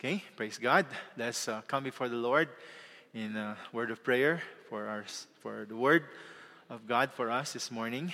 Okay, praise God. Let's come before the Lord in a word of prayer for the word of God for us this morning.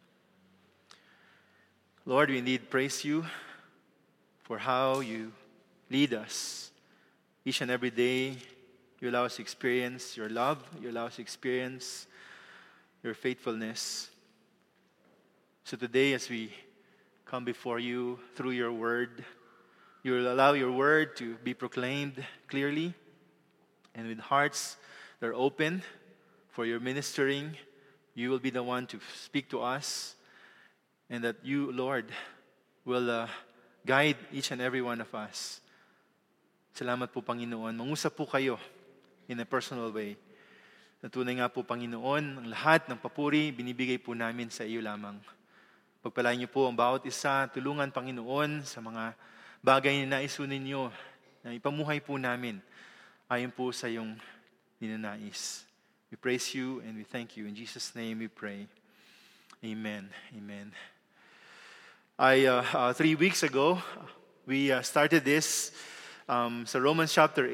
Lord, we indeed praise you for how you lead us each and every day. You allow us to experience your love. You allow us to experience your faithfulness. So today, as we come before you through your word, you will allow your word to be proclaimed clearly and with hearts that are open for your ministering. You will be the one to speak to us, and that you, Lord, will guide each and every one of us. Salamat po, Panginoon. Mangusap po kayo in a personal way. Natunay nga po, Panginoon, ang lahat ng papuri, binibigay po namin sa iyo lamang. Pagpalain niyo po ang bawat isa. Tulungan, Panginoon, sa mga bagay na naisunin niyo, na ipamuhay po namin ayon po sa iyong ninanais. We praise you and we thank you. In Jesus' name we pray. Amen. Amen. 3 weeks ago, we started this sa Romans chapter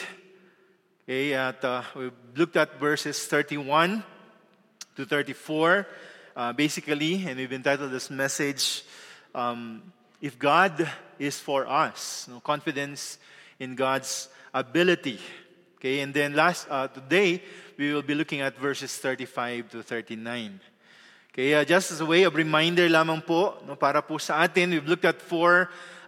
8. Okay, at we looked at verses 31 to 34, basically, and we've entitled this message, If God is for us, confidence in God's ability. Okay, and then today, we will be looking at verses 35 to 39. Okay, just as a way of reminder lamang po, para po sa atin, we've looked at 4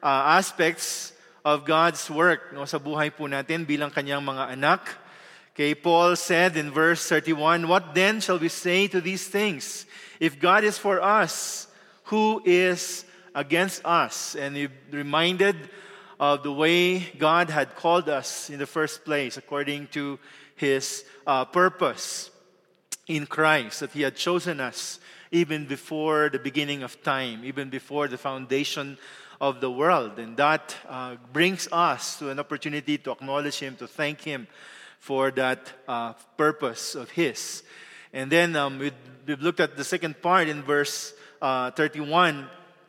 aspects of God's work sa buhay po natin bilang kanyang mga anak. Okay, Paul said in verse 31, "What then shall we say to these things? If God is for us, who is against us?" And he reminded of the way God had called us in the first place according to His purpose in Christ, that He had chosen us even before the beginning of time, even before the foundation of the world. And that brings us to an opportunity to acknowledge Him, to thank Him for that purpose of His. And then we've looked at the second part in verse 31.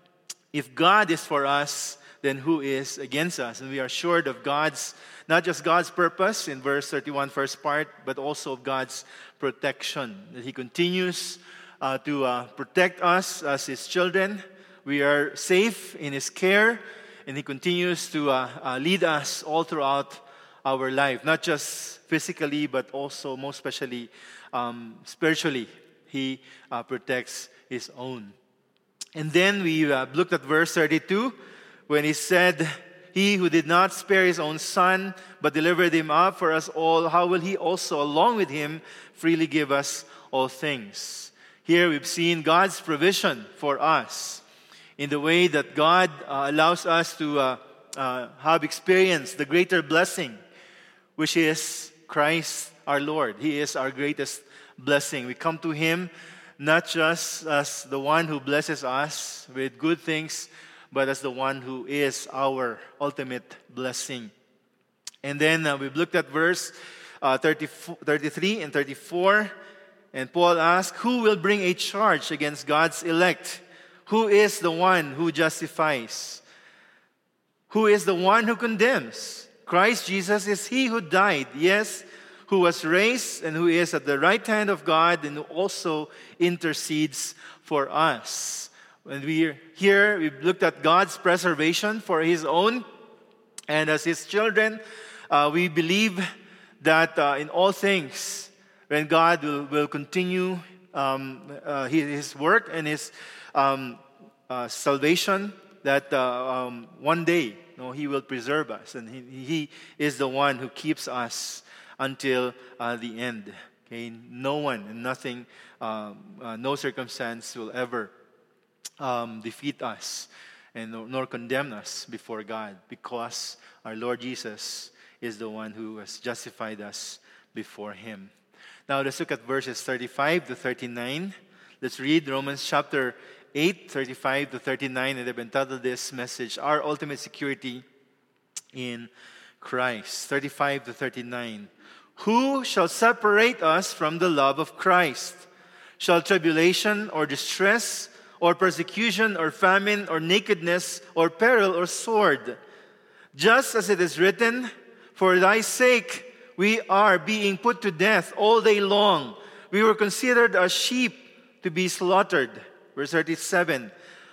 If God is for us, then who is against us? And we are assured of not just God's purpose in verse 31, first part, but also of God's protection. That He continues to protect us as His children. We are safe in His care, and He continues to lead us all throughout our life, not just physically, but also, most especially, spiritually. He protects His own. And then we looked at verse 32, when He said, "He who did not spare His own Son, but delivered Him up for us all, how will He also, along with Him, freely give us all things?" Here we've seen God's provision for us in the way that God allows us to have experienced the greater blessing, which is Christ our Lord. He is our greatest blessing. We come to Him not just as the one who blesses us with good things, but as the one who is our ultimate blessing. And then we've looked at verse 33 and 34, and Paul asked, "Who will bring a charge against God's elect? Who is the one who justifies? Who is the one who condemns? Christ Jesus is He who died, yes, who was raised, and who is at the right hand of God, and who also intercedes for us." When we've looked at God's preservation for His own, and as His children, we believe that in all things, when God will continue His work and His salvation, that one day He will preserve us, and He is the one who keeps us until the end. Okay, no one and nothing, no circumstance will ever defeat us and nor condemn us before God, because our Lord Jesus is the one who has justified us before Him. Now let's look at verses 35 to 39. Let's read Romans chapter 8, 35 to 39, and I've entitled this message, "Our Ultimate Security in Christ." 35 to 39. "Who shall separate us from the love of Christ? Shall tribulation or distress or persecution or famine or nakedness or peril or sword? Just as it is written, for thy sake we are being put to death all day long. We were considered as sheep to be slaughtered. Verse 37.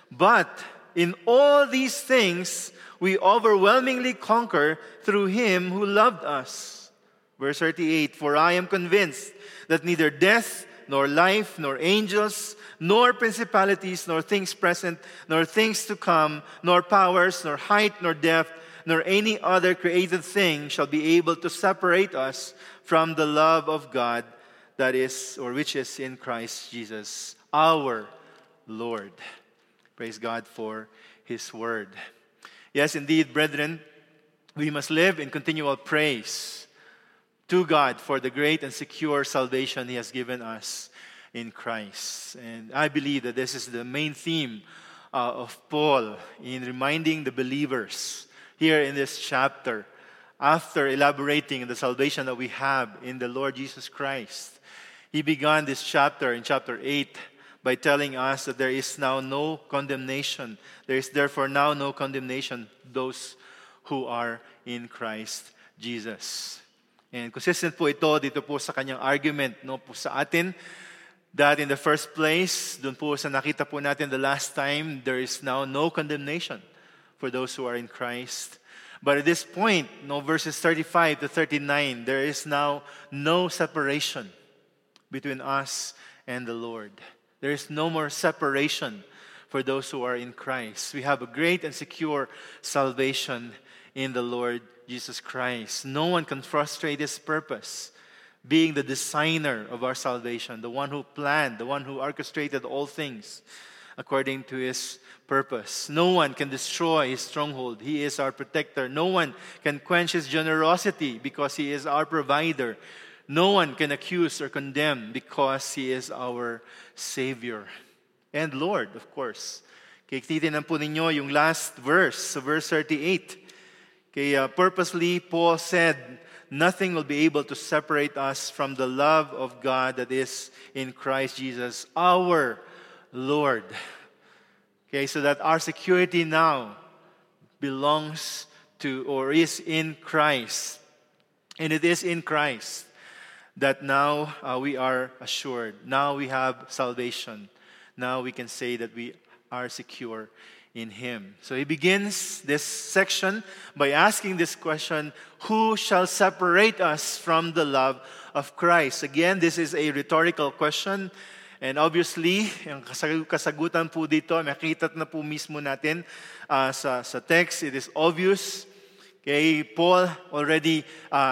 But in all these things we overwhelmingly conquer through him who loved us. Verse 38. For I am convinced that neither death, nor life, nor angels, nor principalities, nor things present, nor things to come, nor powers, nor height, nor depth, nor any other created thing shall be able to separate us from the love of God that is, or which is in Christ Jesus, our Lord. Praise God for His word. Yes, indeed, brethren, we must live in continual praise to God for the great and secure salvation He has given us in Christ. And I believe that this is the main theme of Paul in reminding the believers here in this chapter, after elaborating the salvation that we have in the Lord Jesus Christ. He began this chapter in chapter 8 by telling us that there is now no condemnation. There is therefore now no condemnation to those who are in Christ Jesus. And consistent po ito dito po sa kanyang argument po sa atin that in the first place, dun po sa nakita po natin the last time, there is now no condemnation for those who are in Christ. But at this point, verses 35 to 39, there is now no separation between us and the Lord. There is no more separation for those who are in Christ. We have a great and secure salvation in the Lord Jesus Christ. No one can frustrate His purpose, being the designer of our salvation, the one who planned, the one who orchestrated all things according to His purpose. No one can destroy His stronghold. He is our protector. No one can quench His generosity because He is our provider. No one can accuse or condemn because He is our Savior and Lord, of course. Kaya titinan po ninyo yung last verse, verse 38. Kaya purposely, Paul said, nothing will be able to separate us from the love of God that is in Christ Jesus, our Lord. Okay, so that our security now belongs to or is in Christ. And it is in Christ that now we are assured. Now we have salvation. Now we can say that we are secure in Him. So he begins this section by asking this question, who shall separate us from the love of Christ? Again, this is a rhetorical question. And obviously, yung kasagutan po dito, makita na po mismo natin sa text, it is obvious. Okay, Paul already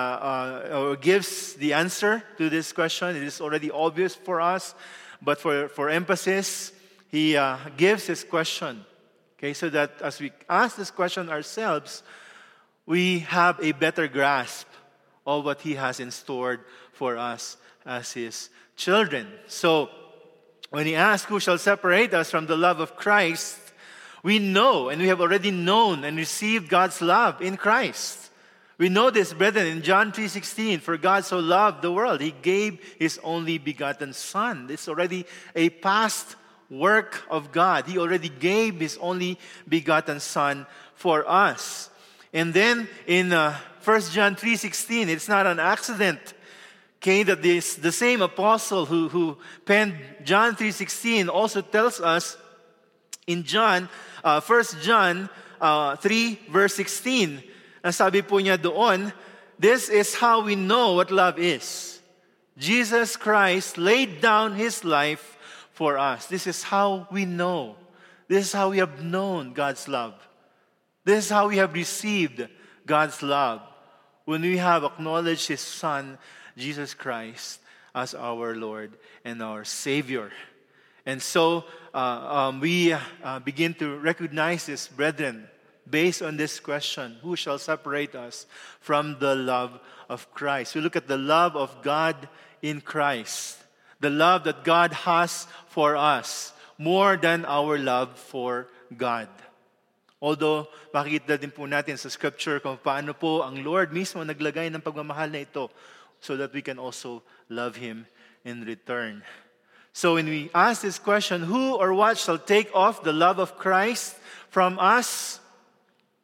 gives the answer to this question. It is already obvious for us. But for emphasis, he gives his question. Okay, so that as we ask this question ourselves, we have a better grasp of what He has in store for us as His children. So, when he asks, who shall separate us from the love of Christ? We know, and we have already known and received God's love in Christ. We know this, brethren, in John 3:16, for God so loved the world, He gave His only begotten Son. It's already a past work of God. He already gave His only begotten Son for us. And then in 1 John 3:16, it's not an accident. Okay, that the same apostle who penned John 3:16 also tells us in 1 John 3 verse 16, ang sabi po niya doon, this is how we know what love is. Jesus Christ laid down His life for us. This is how we know. This is how we have known God's love. This is how we have received God's love. When we have acknowledged His Son, Jesus Christ, as our Lord and our Savior. And so we begin to recognize this, brethren, based on this question, who shall separate us from the love of Christ? We look at the love of God in Christ, the love that God has for us, more than our love for God. Although, makikita din po natin sa Scripture kung paano po ang Lord mismo naglagay ng pagmamahal na ito so that we can also love Him in return. So when we ask this question, who or what shall take off the love of Christ from us?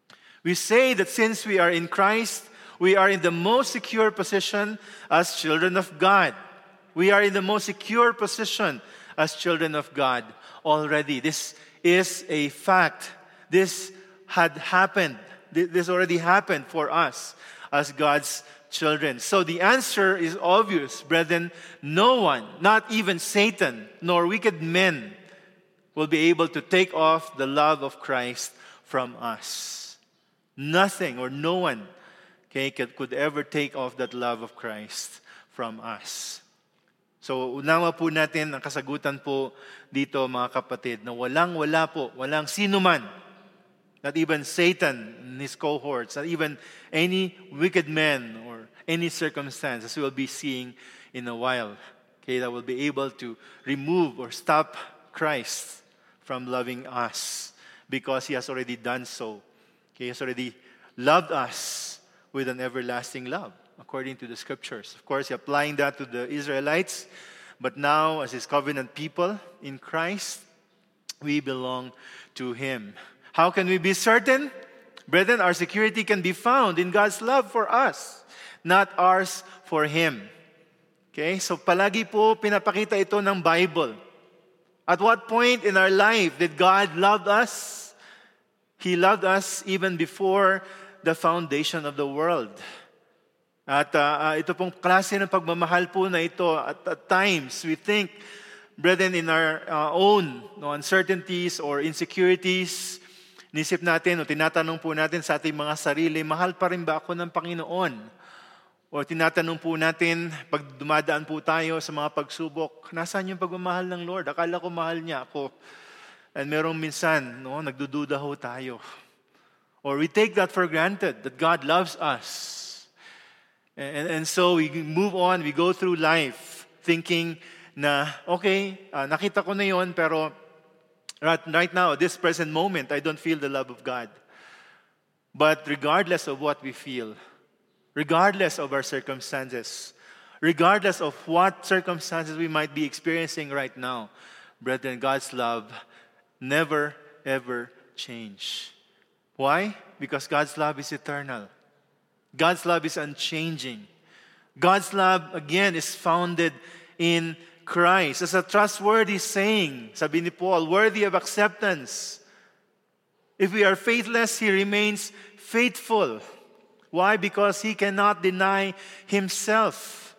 We say that since we are in Christ, we are in the most secure position as children of God. We are in the most secure position as children of God already. This is a fact. This had happened. This already happened for us as God's children. So the answer is obvious, brethren. No one, not even Satan, nor wicked men, will be able to take off the love of Christ from us. Nothing or no one could ever take off that love of Christ from us. So unawa po natin ang kasagutan po dito, mga kapatid, na walang sino man, not even Satan and his cohorts, not even any wicked man or any circumstance, as we will be seeing in a while, that will be able to remove or stop Christ from loving us, because He has already done so. He has already loved us with an everlasting love, according to the Scriptures. Of course, applying that to the Israelites, but now as His covenant people in Christ, we belong to Him. How can we be certain? Brethren, our security can be found in God's love for us, not ours for Him. So palagi po pinapakita ito ng Bible. At what point in our life did God love us? He loved us even before the foundation of the world. At ito pong klase ng pagmamahal po na ito, at times we think, brethren, in our own uncertainties or insecurities, nisip natin o tinatanong po natin sa ating mga sarili, mahal pa rin ba ako ng Panginoon? O tinatanong po natin, pag dumadaan po tayo sa mga pagsubok, nasaan yung pagmamahal ng Lord? Akala ko mahal niya ako. And merong minsan, nagdududa ho tayo. Or we take that for granted, that God loves us. And so we move on, we go through life thinking na, okay, nakita ko na yon, pero right now, this present moment, I don't feel the love of God. But regardless of what we feel, regardless of our circumstances, regardless of what circumstances we might be experiencing right now, brethren, God's love never, ever change. Why? Because God's love is eternal. God's love is unchanging. God's love, again, is founded in Christ. As a trustworthy saying, sabi ni Paul, worthy of acceptance. If we are faithless, He remains faithful. Why? Because He cannot deny Himself.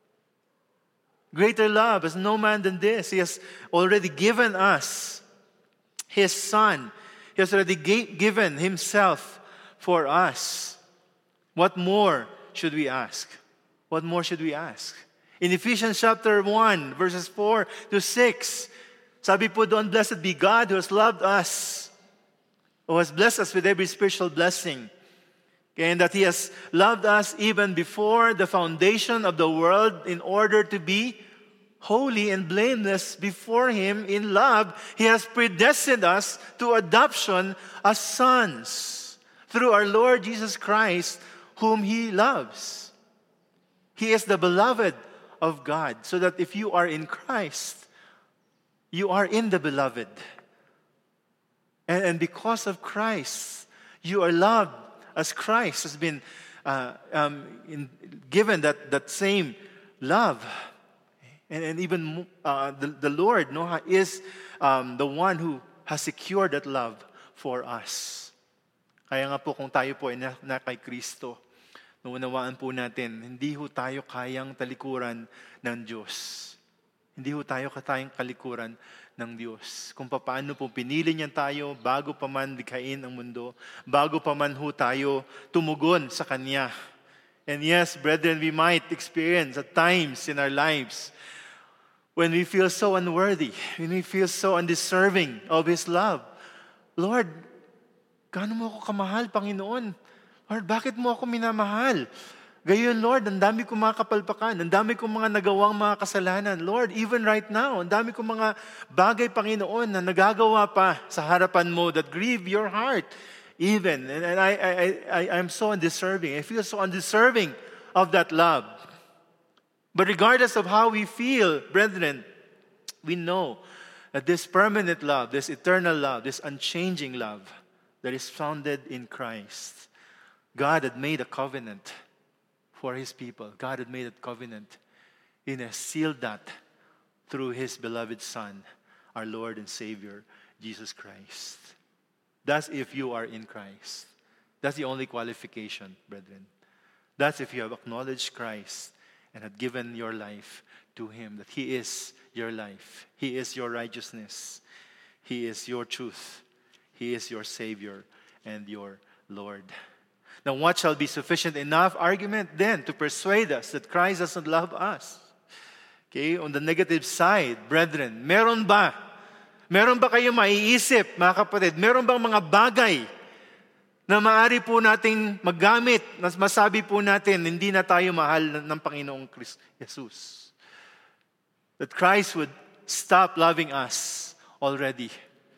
Greater love has no man than this. He has already given us His Son. He has already given Himself for us. What more should we ask? What more should we ask? In Ephesians chapter 1, verses 4 to 6, sabi po doon, blessed be God who has loved us, who has blessed us with every spiritual blessing, and that He has loved us even before the foundation of the world in order to be holy and blameless before Him in love. He has predestined us to adoption as sons through our Lord Jesus Christ, whom He loves. He is the beloved of God, so that if you are in Christ, you are in the beloved. And because of Christ, you are loved as Christ has been given that same love. And even the Lord is the one who has secured that love for us. Kaya nga po kung tayo po ay na kay Kristo, naunawaan po natin, hindi ho tayo kayang talikuran ng Diyos. Hindi ho tayo katayang kalikuran ng Diyos. Kung paano po pinili niya tayo bago pa man likhain ang mundo, bago pa man ho tayo tumugon sa Kanya. And yes, brethren, we might experience at times in our lives when we feel so unworthy, when we feel so undeserving of His love. Lord, gaano mo ako kamahal, Panginoon? Lord, bakit mo ako minamahal? Gayon, Lord, ang dami kong mga kapalpakan, ang dami kong mga nagawang mga kasalanan. Lord, even right now, ang dami kong mga bagay, Panginoon, na nagagawa pa sa harapan mo that grieve your heart. Even, and I'm so undeserving. I feel so undeserving of that love. But regardless of how we feel, brethren, we know that this permanent love, this eternal love, this unchanging love, that is founded in Christ. God had made a covenant for His people. God had made a covenant. He has sealed that through His beloved Son, our Lord and Savior, Jesus Christ. That's if you are in Christ. That's the only qualification, brethren. That's if you have acknowledged Christ and have given your life to Him, that He is your life. He is your righteousness. He is your truth. He is your Savior and your Lord. Now, what shall be sufficient enough argument then to persuade us that Christ doesn't love us? Okay, on the negative side, brethren, meron ba? Meron ba kayo maiisip, mga kapatid? Meron bang mga bagay na maaari po nating maggamit, na masabi po natin, hindi na tayo mahal ng Panginoong Jesus? That Christ would stop loving us already.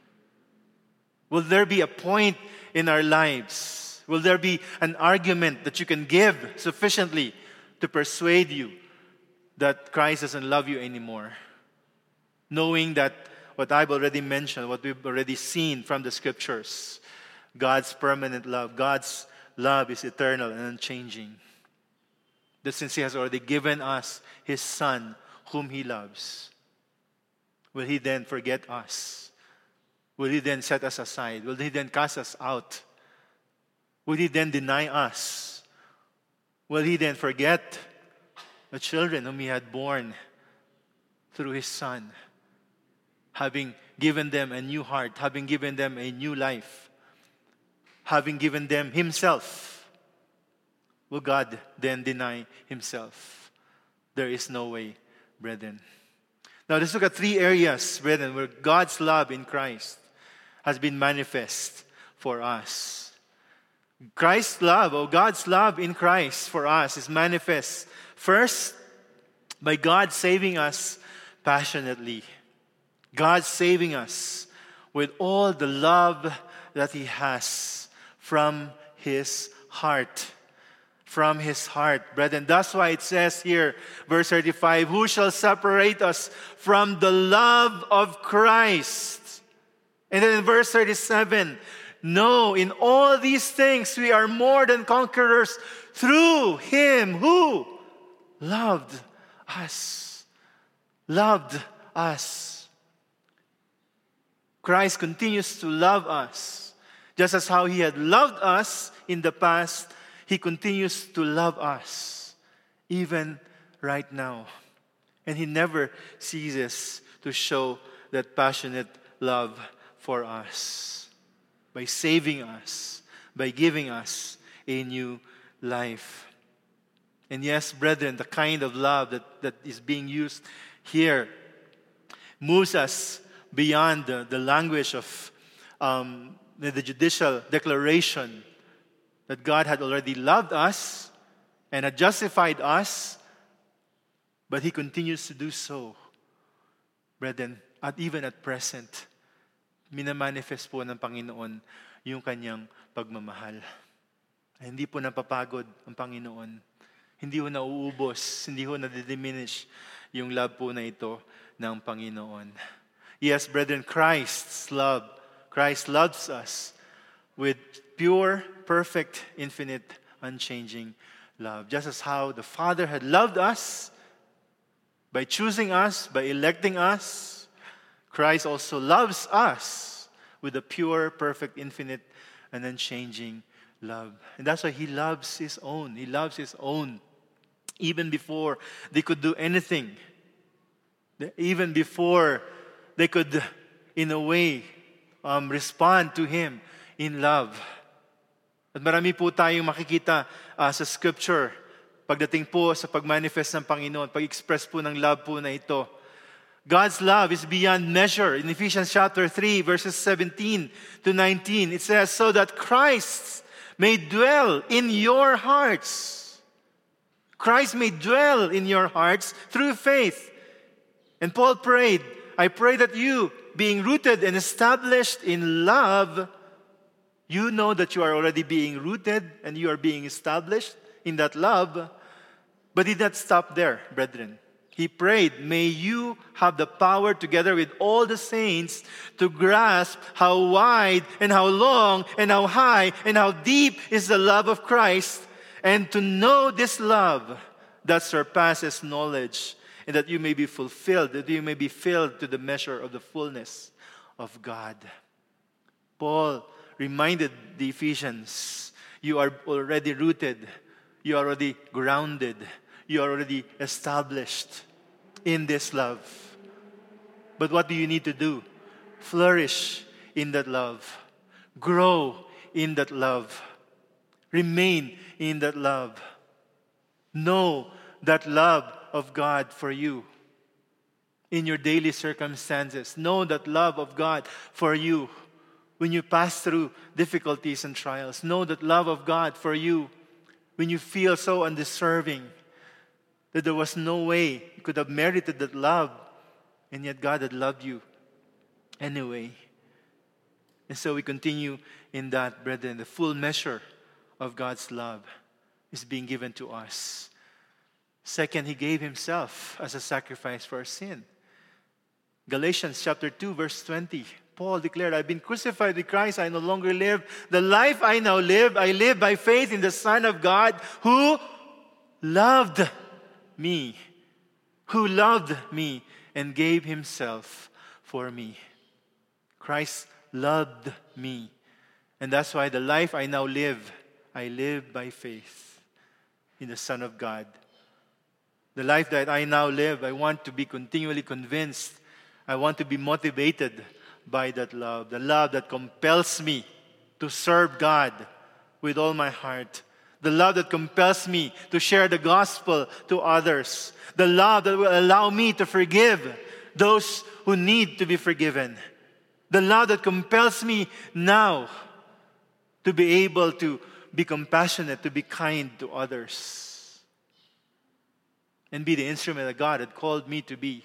Will there be a point in our lives? Will there be an argument that you can give sufficiently to persuade you that Christ doesn't love you anymore? Knowing that what I've already mentioned, what we've already seen from the Scriptures, God's permanent love, God's love is eternal and unchanging. That since He has already given us His Son, whom He loves, will He then forget us? Will He then set us aside? Will He then cast us out? Will He then deny us? Will He then forget the children whom He had born through His Son, having given them a new heart, having given them a new life, having given them Himself? Will God then deny Himself? There is no way, brethren. Now let's look at three areas, brethren, where God's love in Christ has been manifest for us. Christ's love, or God's love in Christ for us, is manifest first by God saving us passionately. God saving us with all the love that He has from His heart. From His heart, brethren. That's why it says here, verse 35, who shall separate us from the love of Christ? And then in verse 37, no, in all these things we are more than conquerors through Him who loved us. Loved us. Christ continues to love us. Just as how He had loved us in the past, He continues to love us, even right now. And He never ceases to show that passionate love for us by saving us, by giving us a new life. And yes, brethren, the kind of love that is being used here moves us beyond the language of the judicial declaration that God had already loved us and had justified us, but He continues to do so. Brethren, even at present, minamanifest po ng Panginoon yung Kanyang pagmamahal. Hindi po napapagod ang Panginoon. Hindi po nauubos, hindi po nadidiminish yung love po na ito ng Panginoon. Yes, brethren, Christ loves us with pure, perfect, infinite, unchanging love. Just as how the Father had loved us by choosing us, by electing us, Christ also loves us with a pure, perfect, infinite, and unchanging love. And that's why He loves His own. He loves His own. Even before they could do anything. Even before they could, in a way, respond to Him in love. At marami po tayong makikita sa Scripture pagdating po sa pag-manifest ng Panginoon, pag-express po ng love po na ito. God's love is beyond measure. In Ephesians chapter 3, verses 17 to 19, it says, so that Christ may dwell in your hearts. Christ may dwell in your hearts through faith. And Paul prayed, I pray that you, being rooted and established in love, you know that you are already being rooted and you are being established in that love. But He did not stop there, brethren. he prayed, may you have the power together with all the saints to grasp how wide and how long and how high and how deep is the love of Christ, and to know this love that surpasses knowledge, and that you may be fulfilled, that you may be filled to the measure of the fullness of God. Paul reminded the Ephesians, you are already rooted, you are already grounded, you are already established in this love. But what do you need to do? Flourish in that love. Grow in that love. Remain in that love. Know that love of God for you in your daily circumstances. Know that love of God for you when you pass through difficulties and trials. Know that love of God for you when you feel so undeserving that there was no way you could have merited that love, and yet God had loved you anyway. And so we continue in that, brethren. The full measure of God's love is being given to us. Second, He gave Himself as a sacrifice for our sin. Galatians chapter 2, verse 20. Paul declared, I've been crucified with Christ, I no longer live. The life I now live, I live by faith in the Son of God who loved me. Who loved me and gave Himself for me. Christ loved me. And that's why the life I now live, I live by faith in the Son of God. The life that I now live, I want to be continually convinced. I want to be motivated by that love. The love that compels me to serve God with all my heart. The love that compels me to share the gospel to others. The love that will allow me to forgive those who need to be forgiven. The love that compels me now to be able to be compassionate, to be kind to others, and be the instrument that God had called me to be.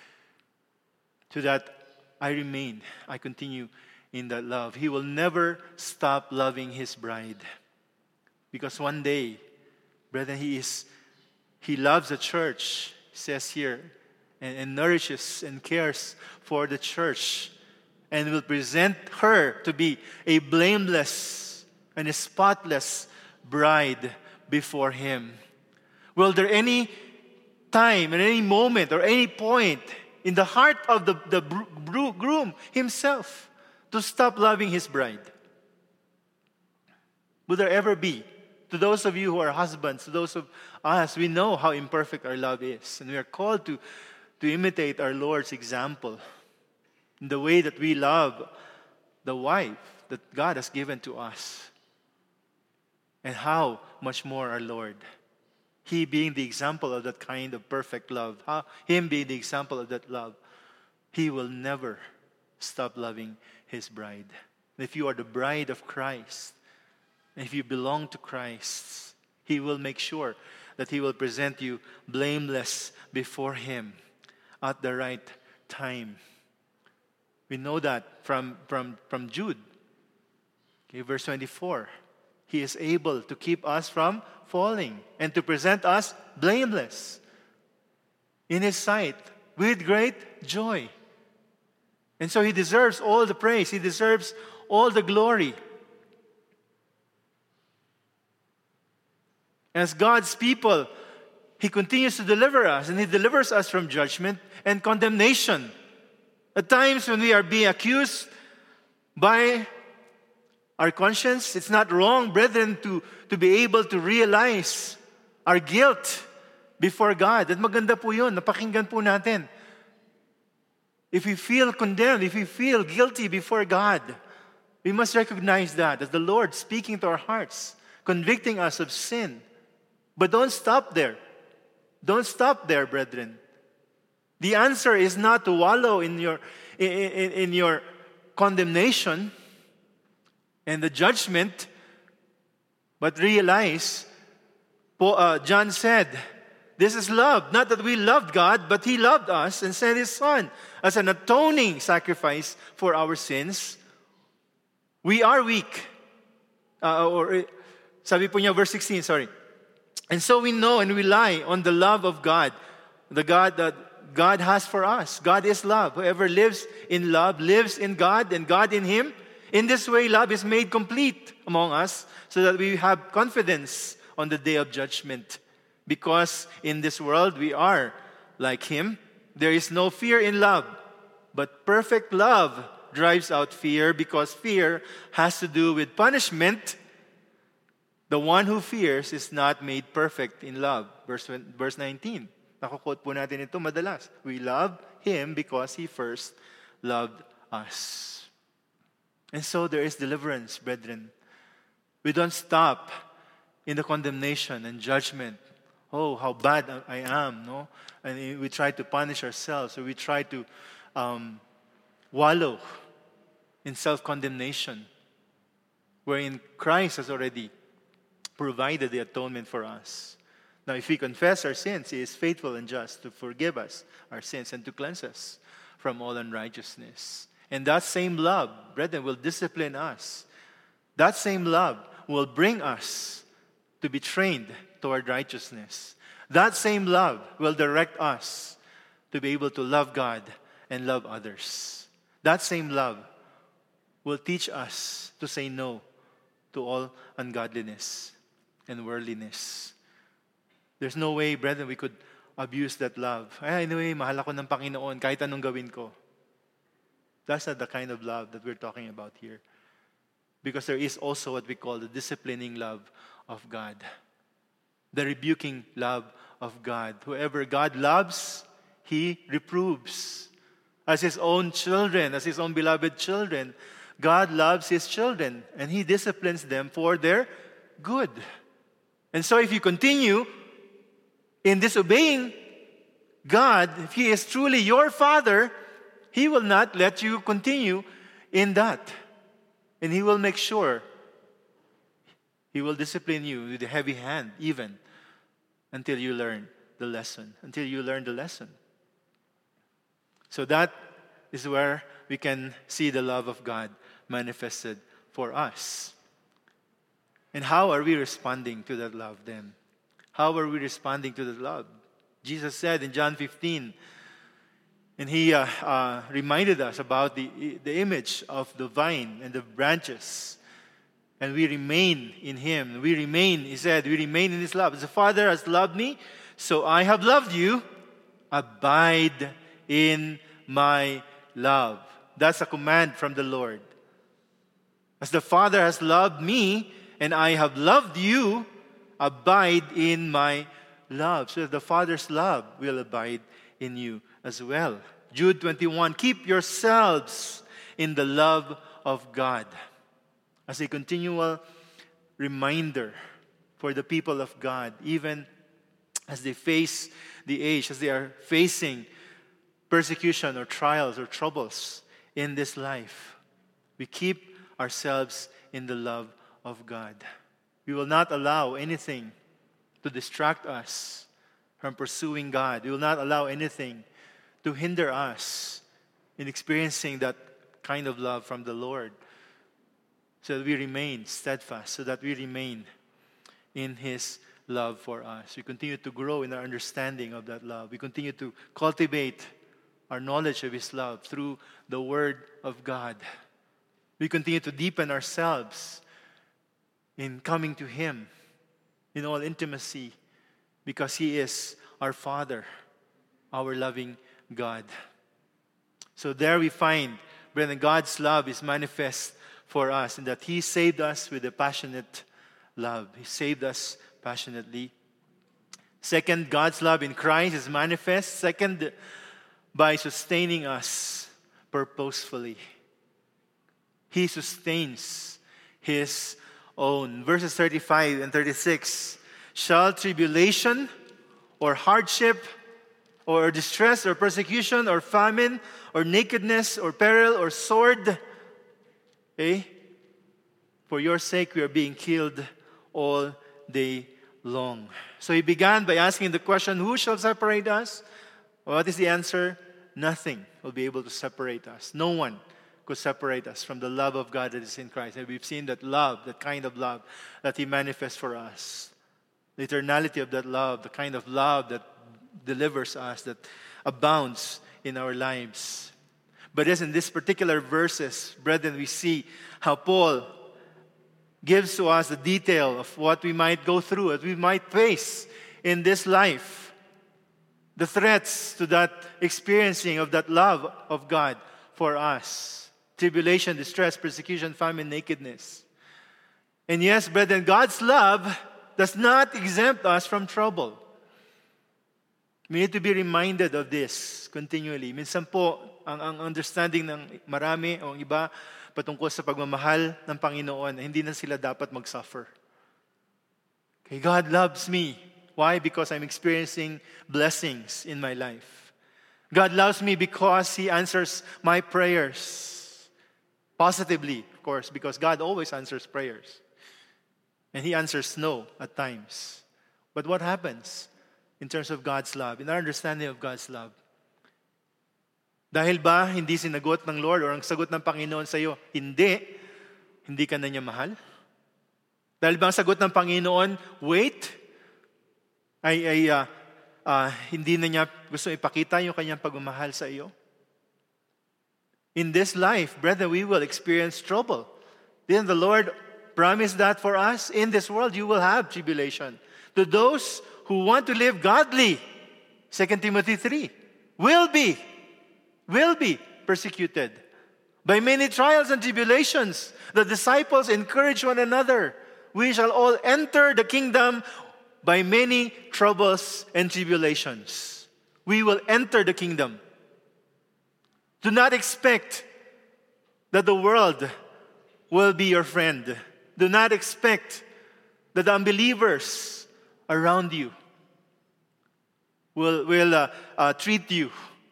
To that I remain, I continue in that love. He will never stop loving His bride. Because one day, brethren, He loves the church, it says here, and nourishes and cares for the church, and will present her to be a blameless and a spotless bride before Him. Will there any time, at any moment, or any point in the heart of the groom himself to stop loving his bride? Will there ever be? To those of you who are husbands, to those of us, we know how imperfect our love is. And we are called to imitate our Lord's example in the way that we love the wife that God has given to us. And how much more our Lord. He being the example of that kind of perfect love. Him being the example of that love. He will never stop loving His bride. If you are the bride of Christ, if you belong to Christ, He will make sure that He will present you blameless before Him at the right time. We know that from Jude. Okay, verse 24. He is able to keep us from falling and to present us blameless in His sight with great joy. And so He deserves all the praise. He deserves all the glory. As God's people, He continues to deliver us, and He delivers us from judgment and condemnation. At times when we are being accused by our conscience, it's not wrong, brethren, to be able to realize our guilt before God. At maganda po yun, napakinggan po natin. If we feel condemned, if we feel guilty before God, we must recognize that as the Lord speaking to our hearts, convicting us of sin. But don't stop there. Don't stop there, brethren. The answer is not to wallow in your condemnation and the judgment, but realize, John said, this is love. Not that we loved God, but He loved us and sent His Son as an atoning sacrifice for our sins. We are weak. Sabi po niya, verse 16, sorry. And so we know and rely on the love of God the God that God has for us. God is love. Whoever lives in love lives in God and God in him. In this way, love is made complete among us so that we have confidence on the day of judgment. Because in this world we are like him. There is no fear in love, but perfect love drives out fear, because fear has to do with punishment. The one who fears is not made perfect in love. Verse 19. Nakukot po natin ito madalas. We love him because he first loved us. And so there is deliverance, brethren. We don't stop in the condemnation and judgment. Oh, how bad I am, no? And we try to punish ourselves, or we try to wallow in self-condemnation, wherein Christ has already provided the atonement for us. Now, if we confess our sins, he is faithful and just to forgive us our sins and to cleanse us from all unrighteousness. And that same love, brethren, will discipline us. That same love will bring us to be trained toward righteousness. That same love will direct us to be able to love God and love others. That same love will teach us to say no to all ungodliness and worldliness. There's no way, brethren, we could abuse that love. Anyway, mahal ako ng Panginoon kahit anong gawin ko. That's not the kind of love that we're talking about here. Because there is also what we call the disciplining love of God. The rebuking love of God. Whoever God loves, he reproves. As his own children, as his own beloved children, God loves his children and he disciplines them for their good. And so if you continue in disobeying God, if he is truly your Father, he will not let you continue in that. And he will make sure he will discipline you with a heavy hand, even until you learn the lesson. Until you learn the lesson. So that is where we can see the love of God manifested for us. And how are we responding to that love then? How are we responding to that love? Jesus said in John 15, and he reminded us about the image of the vine and the branches. And we remain in him. We remain, he said, we remain in his love. As the Father has loved me, so I have loved you. Abide in my love. That's a command from the Lord. As the Father has loved me, and I have loved you, abide in my love. So that the Father's love will abide in you as well. Jude 21, keep yourselves in the love of God. As a continual reminder for the people of God, even as they face the age, as they are facing persecution or trials or troubles in this life, we keep ourselves in the love of God. We will not allow anything to distract us from pursuing God. We will not allow anything to hinder us in experiencing that kind of love from the Lord, so that we remain steadfast, so that we remain in his love for us. We continue to grow in our understanding of that love. We continue to cultivate our knowledge of his love through the Word of God. We continue to deepen ourselves in coming to him in all intimacy, because he is our Father, our loving God. So there we find, brethren, God's love is manifest for us, and that he saved us with a passionate love. He saved us passionately. Second, God's love in Christ is manifest. Second, by sustaining us purposefully. He sustains his own. Verses 35 and 36. Shall tribulation or hardship or distress or persecution or famine or nakedness or peril or sword, for your sake we are being killed all day long. So he began by asking the question, who shall separate us? What is the answer? Nothing will be able to separate us. No one could separate us from the love of God that is in Christ. And we've seen that love, that kind of love that he manifests for us. The eternality of that love, the kind of love that delivers us, that abounds in our lives. But as in this particular verses, brethren, we see how Paul gives to us the detail of what we might go through, what we might face in this life. The threats to that experiencing of that love of God for us. Tribulation, distress, persecution, famine, nakedness. And yes, brethren, God's love does not exempt us from trouble. We need to be reminded of this continually. Minsan po, ang understanding ng marami o ang iba patungkol sa pagmamahal ng Panginoon, hindi na sila dapat mag-suffer. Okay, God loves me. Why? Because I'm experiencing blessings in my life. God loves me because He answers my prayers. Positively, of course, because God always answers prayers. And He answers no at times. But what happens in terms of God's love, in our understanding of God's love? Dahil ba hindi sinagot ng Lord or ang sagot ng Panginoon sa iyo, hindi ka na niya mahal? Dahil ba ang sagot ng Panginoon, wait, hindi na niya gusto ipakita yung kanyang pagmamahal sa iyo? In this life, brother, we will experience trouble. Didn't the Lord promise that for us? In this world, you will have tribulation. To those who want to live godly, 2 Timothy 3, will be persecuted by many trials and tribulations. The disciples encourage one another. We shall all enter the kingdom by many troubles and tribulations. We will enter the kingdom. Do not expect that the world will be your friend. Do not expect that the unbelievers around you will treat you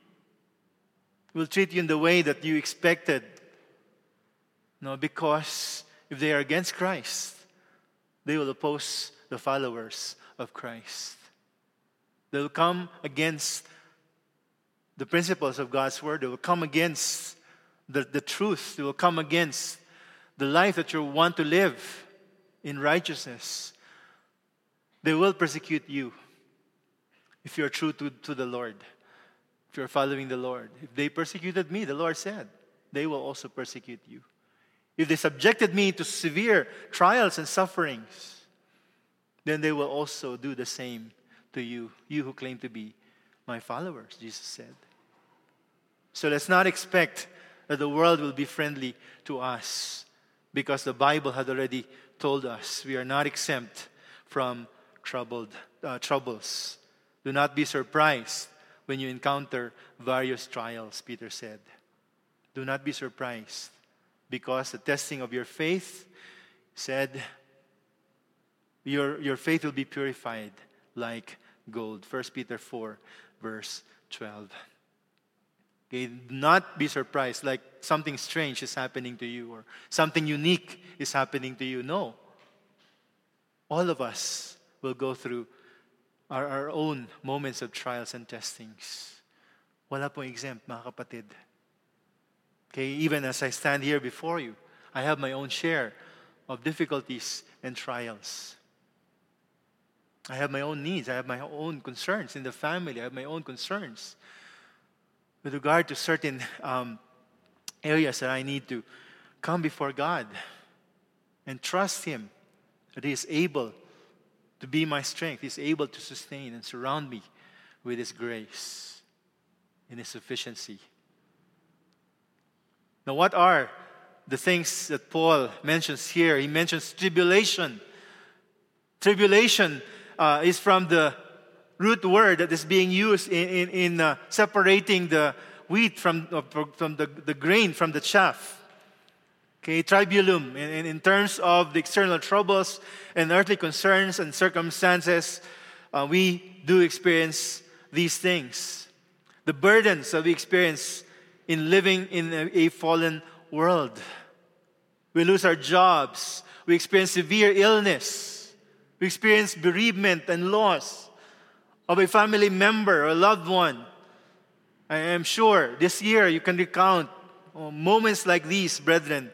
in the way that you expected. No, because if they are against Christ, they will oppose the followers of Christ. They will come against the principles of God's word. They will come against the truth. They will come against the life that you want to live in righteousness. They will persecute you if you're true to the Lord. If you're following the Lord. If they persecuted me, the Lord said, they will also persecute you. If they subjected me to severe trials and sufferings, then they will also do the same to you, you who claim to be my followers, Jesus said. So let's not expect that the world will be friendly to us, because the Bible had already told us we are not exempt from troubles. Do not be surprised when you encounter various trials, Peter said. Do not be surprised, because the testing of your faith said your faith will be purified like gold. 1 Peter 4, verse 12. Okay, do not be surprised like something strange is happening to you or something unique is happening to you. No. All of us will go through our own moments of trials and testings. Wala pong exempt, mga kapatid. Okay, even as I stand here before you, I have my own share of difficulties and trials. I have my own needs. I have my own concerns in the family. I have my own concerns with regard to certain areas that I need to come before God and trust Him that He is able to be my strength. He is able to sustain and surround me with His grace and His sufficiency. Now, what are the things that Paul mentions here? He mentions tribulation. Tribulation is from the root word that is being used in separating the wheat from the grain from the chaff. Okay, tribulum, in terms of the external troubles and earthly concerns and circumstances, we do experience these things. The burdens that we experience in living in a fallen world. We lose our jobs. We experience severe illness. We experience bereavement and loss of a family member or a loved one. I am sure this year you can recount moments like these, brethren.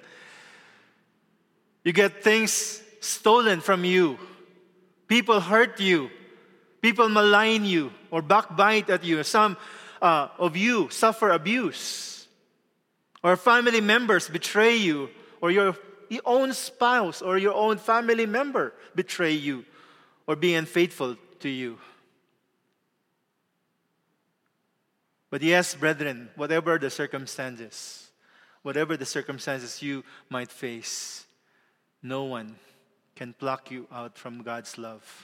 You get things stolen from you. People hurt you. People malign you or backbite at you. Some of you suffer abuse. Or family members betray you. Or your own spouse or your own family member betray you or be unfaithful to you. But yes, brethren, whatever the circumstances you might face, no one can pluck you out from God's love.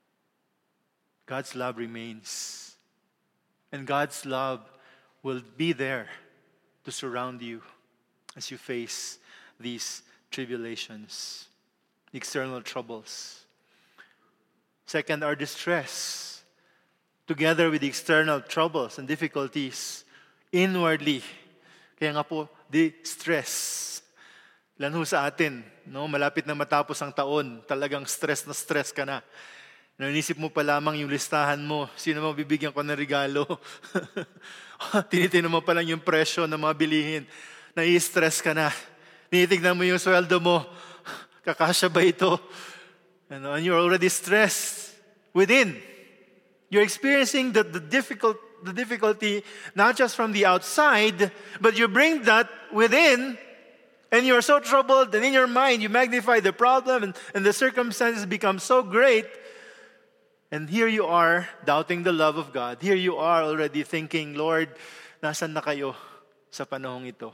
God's love remains. And God's love will be there to surround you as you face these tribulations, external troubles. Second, our distress. Together with the external troubles and difficulties, inwardly. Kaya nga po, distress. Ilan ho sa atin, no? Malapit na matapos ang taon, talagang stress na stress ka na. Nanisip mo pa lamang yung listahan mo, sino mo bibigyan ko ng regalo. Tinitingnan mo pa lang yung presyo ng mga bilihin. Nai-stress ka na. Tinitignan mo yung sweldo mo, kakasya ba ito? And you're already stressed within. You're experiencing the difficulty not just from the outside, but you bring that within, and you're so troubled, and in your mind you magnify the problem, and the circumstances become so great. And here you are, doubting the love of God. Here you are already thinking, Lord, nasan na kayo sa panahong ito?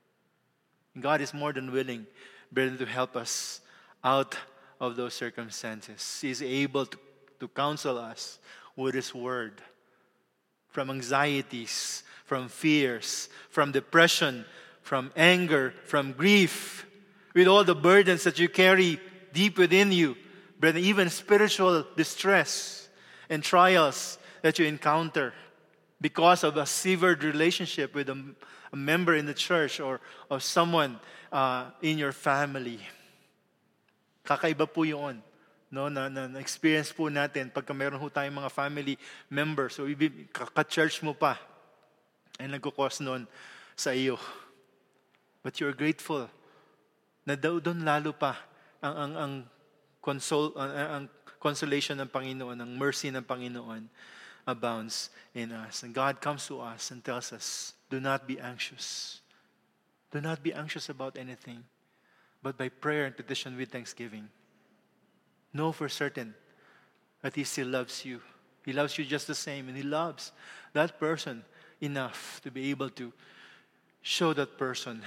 God is more than willing, brethren, to help us out of those circumstances. He is able to counsel us with His word. From anxieties, from fears, from depression, from anger, from grief, with all the burdens that you carry deep within you. Brethren, even spiritual distress and trials that you encounter because of a severed relationship with a member in the church or someone in your family. Kakaiba po yun. No, na experience po natin pagka meron ho tayong mga family members. So, ka-church mo pa ay nagkukos nun sa iyo. But you're grateful na doon lalo pa ang consolation ng Panginoon, ang mercy ng Panginoon abounds in us. And God comes to us and tells us, do not be anxious. Do not be anxious about anything, but by prayer and petition with thanksgiving. Know for certain that He still loves you. He loves you just the same, and He loves that person enough to be able to show that person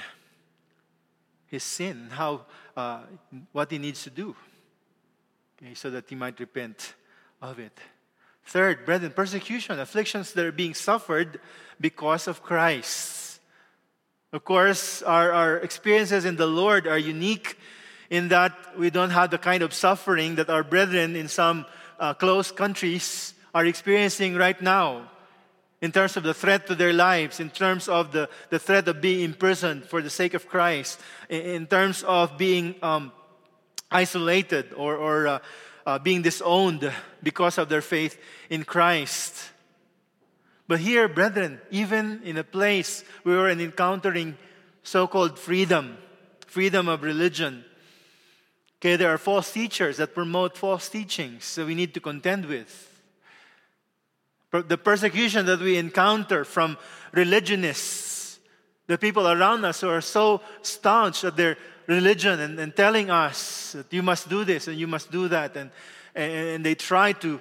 his sin, what he needs to do, okay, so that he might repent of it. Third, brethren, persecution, afflictions that are being suffered because of Christ. Of course, our experiences in the Lord are unique in that we don't have the kind of suffering that our brethren in some close countries are experiencing right now, in terms of the threat to their lives, in terms of the threat of being imprisoned for the sake of Christ, in terms of being isolated or being disowned because of their faith in Christ. But here, brethren, even in a place we were encountering so-called freedom of religion, okay, there are false teachers that promote false teachings, so we need to contend with. The persecution that we encounter from religionists, the people around us who are so staunch at their religion and telling us that you must do this and you must do that, and they try to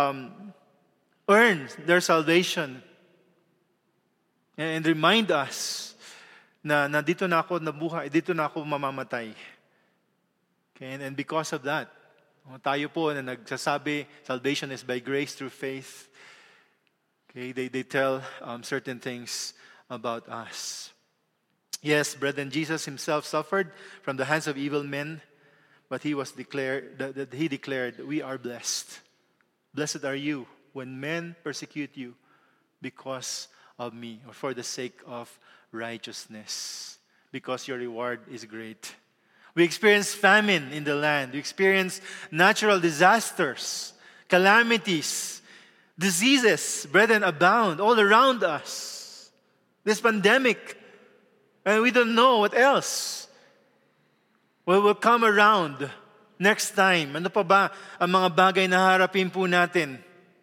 earn their salvation and remind us na dito na ako nabuhay, dito na ako mamamatay. Okay, and because of that, tayo po na nagsasabi salvation is by grace through faith. Okay, they tell certain things about us. Yes, brethren, Jesus Himself suffered from the hands of evil men, but He declared, we are blessed. Blessed are you when men persecute you because of me, or for the sake of righteousness, because your reward is great. We experience famine in the land. We experience natural disasters, calamities, diseases, brethren, abound all around us. This pandemic, and we don't know what else will come around next time. Ano pa ba ang mga bagay na harapin po natin?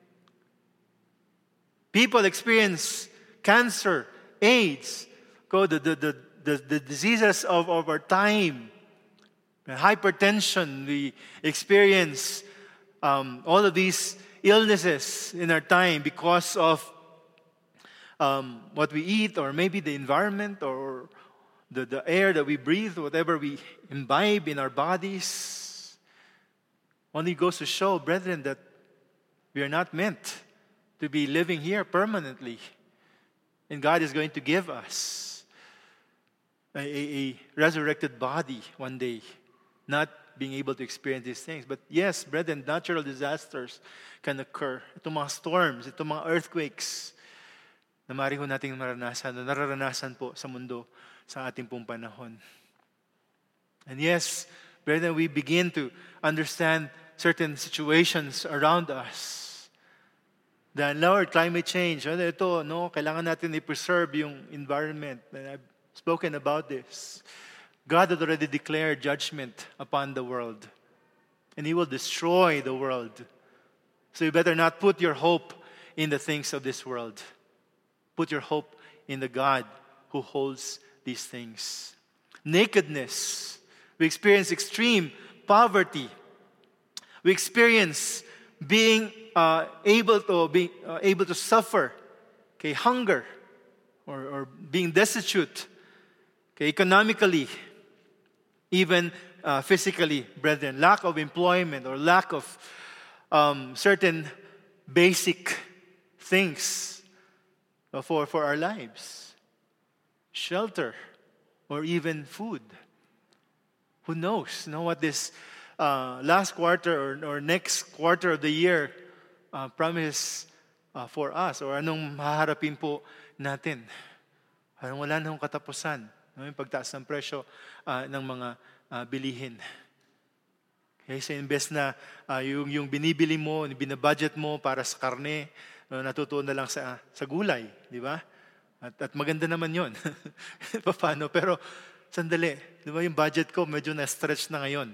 People experience cancer, AIDS, the diseases of our time, hypertension. We experience all of these illnesses in our time because of what we eat, or maybe the environment, or the air that we breathe, whatever we imbibe in our bodies. Only goes to show, brethren, that we are not meant to be living here permanently. And God is going to give us a resurrected body one day, not being able to experience these things. But yes, brethren, natural disasters can occur. Itong mga storms, itong mga earthquakes, na maaari ho nating maranasan, na nararanasan po sa mundo sa ating pong panahon. And yes, brethren, we begin to understand certain situations around us. The Lord, climate change, ito, no, kailangan natin i-preserve yung environment. And I've spoken about this. God had already declared judgment upon the world, and He will destroy the world. So you better not put your hope in the things of this world. Put your hope in the God who holds these things. Nakedness. We experience extreme poverty. We experience being able to suffer, hunger, or being destitute, economically, even physically, brethren. Lack of employment, or lack of certain basic things for our lives. Shelter, or even food. Who knows? What this last quarter or next quarter of the year promises for us, or anong haharapin po natin. Parang wala na hong katapusan. Yung pagtaas ng presyo ng mga bilihin. Okay, so imbes na yung binibili mo, binabudget mo para sa karne, natutuon na lang sa gulay, di ba? At maganda naman yun. Paano? Pero sandali, di ba yung budget ko medyo na-stretch na ngayon.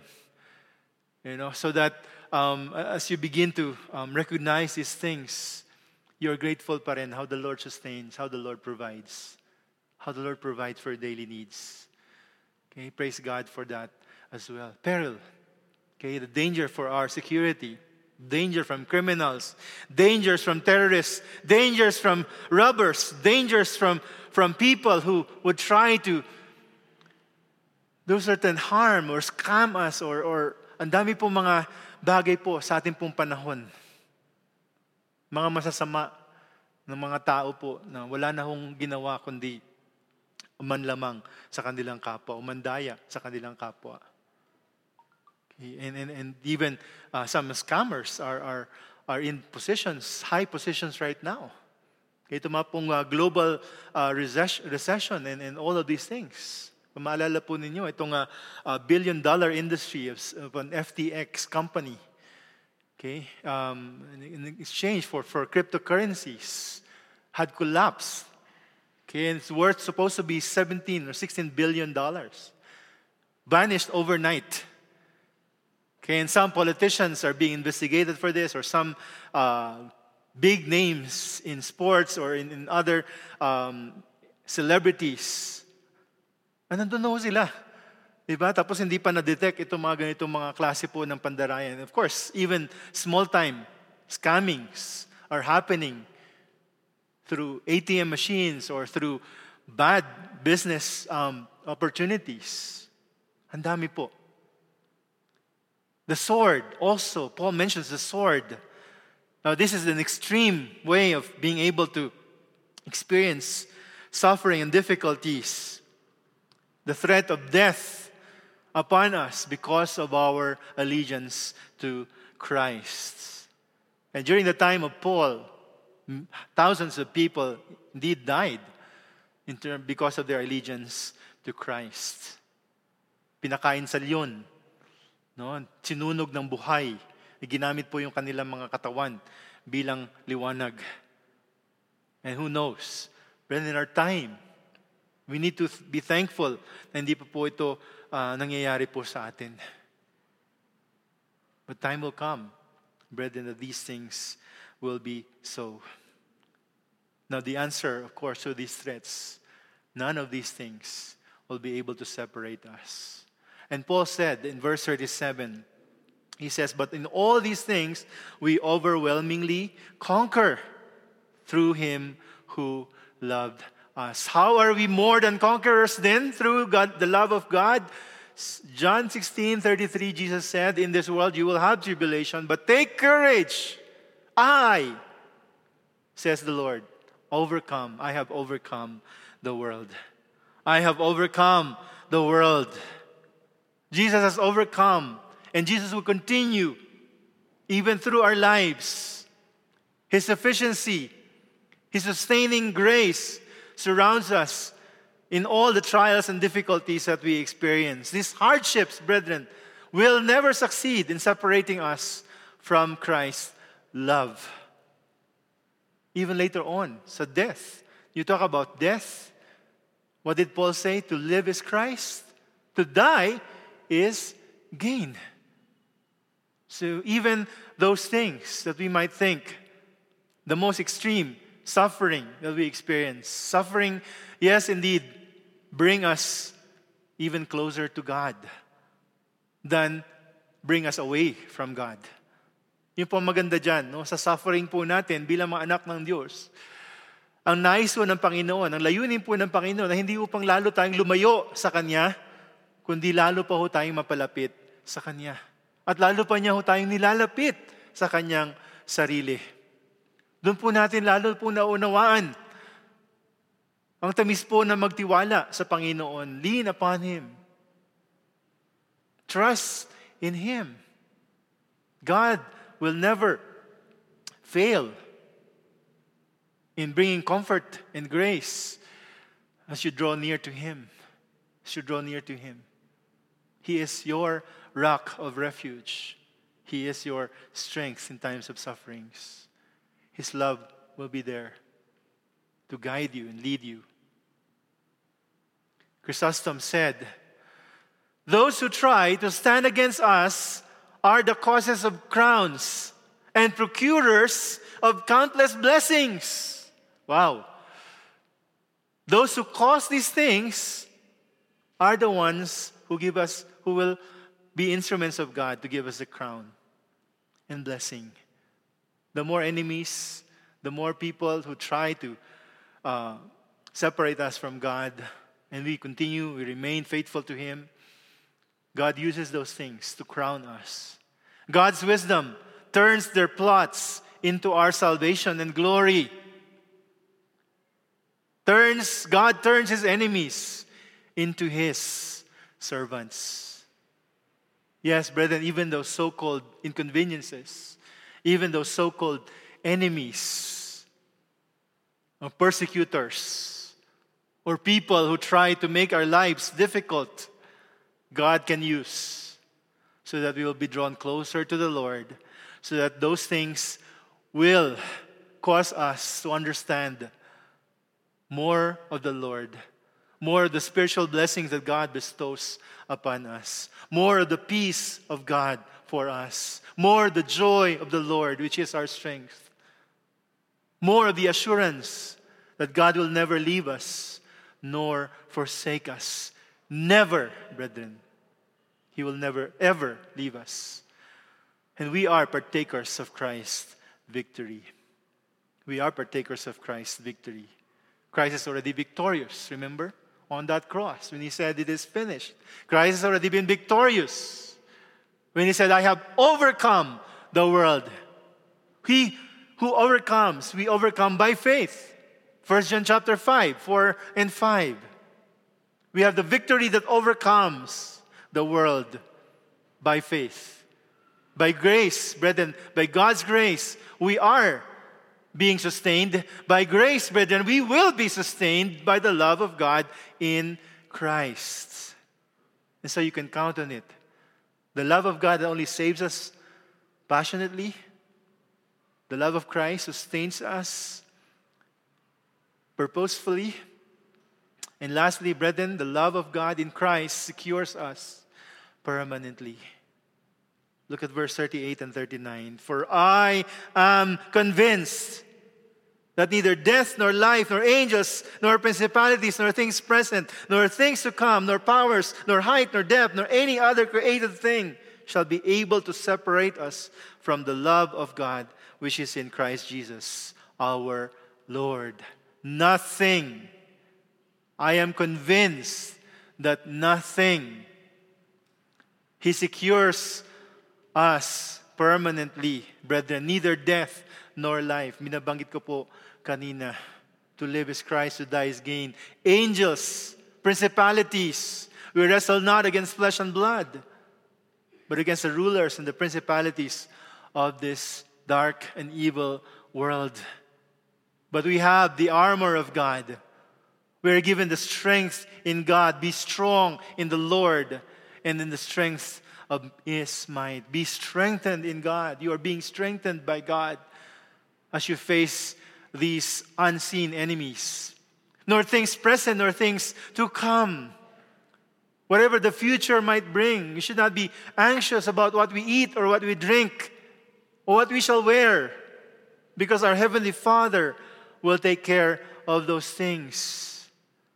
So that as you begin to recognize these things, you're grateful pa rin how the Lord sustains, how the Lord provides. How the Lord provides for daily needs. Okay, praise God for that as well. Peril. Okay, the danger for our security. Danger from criminals. Dangers from terrorists. Dangers from robbers. Dangers from people who would try to do certain harm or scam us, or ang dami po mga bagay po sa ating pong panahon. Mga masasama ng mga tao po na wala na hong ginawa kundi umanlamang sa kanilang kapwa, umandaya sa kanilang kapwa. Okay. And even some scammers are in positions, high positions right now. Okay, ito mga pong global recession and all of these things. Kung maalala po ninyo, itong billion-dollar industry of an FTX company, okay, in exchange for cryptocurrencies, had collapsed. Okay, and its worth supposed to be $17 or $16 billion. Vanished overnight. Okay, and some politicians are being investigated for this, or some big names in sports or in other celebrities. Nandun na ho sila. Diba? Tapos hindi pa na-detect itong mga ganitong mga klase po ng pandarayan. Of course, even small-time scammings are happening through ATM machines or through bad business opportunities. Ang dami po. The sword also, Paul mentions the sword. Now this is an extreme way of being able to experience suffering and difficulties. The threat of death upon us because of our allegiance to Christ. And during the time of Paul, thousands of people indeed died because of their allegiance to Christ. Pinakain sa leon, sinunog ng buhay. Ginamit po yung kanilang mga katawan bilang liwanag. And who knows? But in our time, we need to be thankful na hindi po ito nangyayari po sa atin. But time will come, brethren, that these things will be so. Now the answer, of course, to these threats, none of these things will be able to separate us. And Paul said in verse 37, he says, but in all these things, we overwhelmingly conquer through Him who loved us. How are we more than conquerors then? Through God, the love of God. John 16:33, Jesus said, in this world you will have tribulation, but take courage. I, says the Lord, I have overcome the world. I have overcome the world. Jesus has overcome, and Jesus will continue even through our lives. His sufficiency, His sustaining grace surrounds us in all the trials and difficulties that we experience. These hardships, brethren, will never succeed in separating us from Christ's love. Even later on, so death. You talk about death. What did Paul say? To live is Christ. To die is gain. So even those things that we might think, the most extreme suffering that we experience, suffering, yes, indeed, bring us even closer to God than bring us away from God. Yun po maganda dyan, no? Sa suffering po natin bilang mga anak ng Diyos. Ang nais po ng Panginoon, ang layunin po ng Panginoon na hindi upang lalo tayong lumayo sa Kanya, kundi lalo pa ho tayong mapalapit sa Kanya. At lalo pa niya ho tayong nilalapit sa Kanyang sarili. Doon po natin lalo po naunawaan ang tamis po na magtiwala sa Panginoon. Lean upon Him. Trust in Him. God will never fail in bringing comfort and grace as you draw near to Him. As you draw near to Him. He is your rock of refuge. He is your strength in times of sufferings. His love will be there to guide you and lead you. Chrysostom said, those who try to stand against us are the causes of crowns and procurers of countless blessings. Wow. Those who cause these things are the ones who will be instruments of God to give us the crown and blessing. The more enemies, the more people who try to separate us from God, and we remain faithful to Him, God uses those things to crown us. God's wisdom turns their plots into our salvation and glory. God turns His enemies into His servants. Yes, brethren, even those so-called inconveniences, even those so-called enemies, or persecutors, or people who try to make our lives difficult, God can use so that we will be drawn closer to the Lord, so that those things will cause us to understand more of the Lord, more of the spiritual blessings that God bestows upon us, more of the peace of God for us, more of the joy of the Lord, which is our strength, more of the assurance that God will never leave us nor forsake us. Never, brethren. He will never, ever leave us. And we are partakers of Christ's victory. We are partakers of Christ's victory. Christ is already victorious, remember? On that cross, when He said, it is finished. Christ has already been victorious. When He said, I have overcome the world. He who overcomes, we overcome by faith. 1 John chapter 5, 4 and 5. We have the victory that overcomes the world by faith. By grace, brethren, by God's grace, we are being sustained. By grace, brethren, we will be sustained by the love of God in Christ. And so you can count on it. The love of God that only saves us passionately. The love of Christ sustains us purposefully. And lastly, brethren, the love of God in Christ secures us permanently. Look at verse 38 and 39. For I am convinced that neither death, nor life, nor angels, nor principalities, nor things present, nor things to come, nor powers, nor height, nor depth, nor any other created thing shall be able to separate us from the love of God, which is in Christ Jesus, our Lord. Nothing. I am convinced that nothing. He secures us permanently, brethren. Neither death nor life. Binabanggit ko po kanina. To live is Christ, to die is gain. Angels, principalities. We wrestle not against flesh and blood, but against the rulers and the principalities of this dark and evil world. But we have the armor of God. We are given the strength in God. Be strong in the Lord and in the strength of His might. Be strengthened in God. You are being strengthened by God as you face these unseen enemies. Nor things present, nor things to come. Whatever the future might bring, you should not be anxious about what we eat or what we drink or what we shall wear, because our Heavenly Father will take care of those things.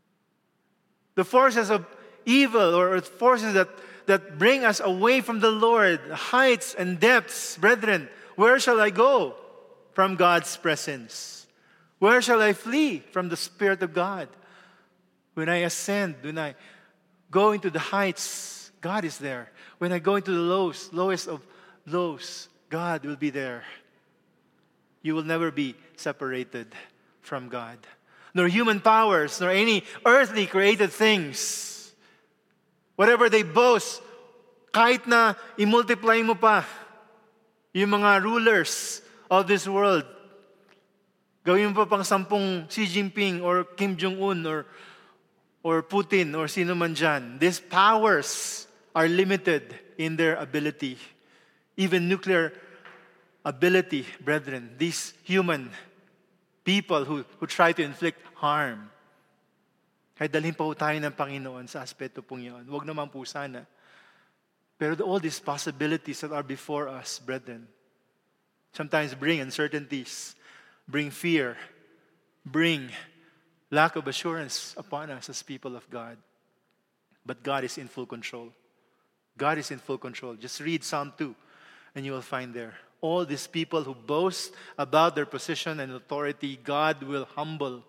The forces of evil or forces that bring us away from the Lord, heights and depths, brethren, where shall I go from God's presence? Where shall I flee from the Spirit of God? When I ascend, when I go into the heights, God is there. When I go into the lowest of lows, God will be there. You will never be separated from God. Nor human powers, nor any earthly created things. Whatever they boast, kahit na i-multiply mo pa yung mga rulers of this world, gawin mo pa pang 10 Xi Jinping or Kim Jong-un or Putin or sino man dyan. These powers are limited in their ability. Even nuclear ability, brethren. These human people who try to inflict harm. Kahit dalhin pa po tayo ng Panginoon sa aspeto pong yun. Huwag naman po sana. Pero all these possibilities that are before us, brethren, sometimes bring uncertainties, bring fear, bring lack of assurance upon us as people of God. But God is in full control. God is in full control. Just read Psalm 2 and you will find there. All these people who boast about their position and authority, God will humble.